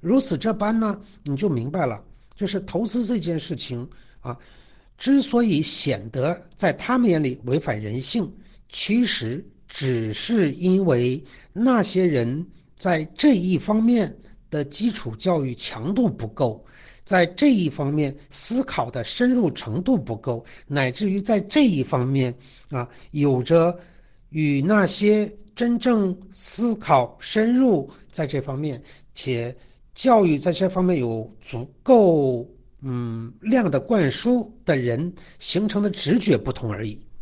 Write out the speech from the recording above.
如此这般呢，你就明白了，就是投资这件事情啊，之所以显得在他们眼里违反人性，其实只是因为那些人在这一方面的基础教育强度不够，在这一方面思考的深入程度不够，乃至于在这一方面有着与那些真正思考深入在这方面且教育在这方面有足够量的灌输的人形成的直觉不同而已。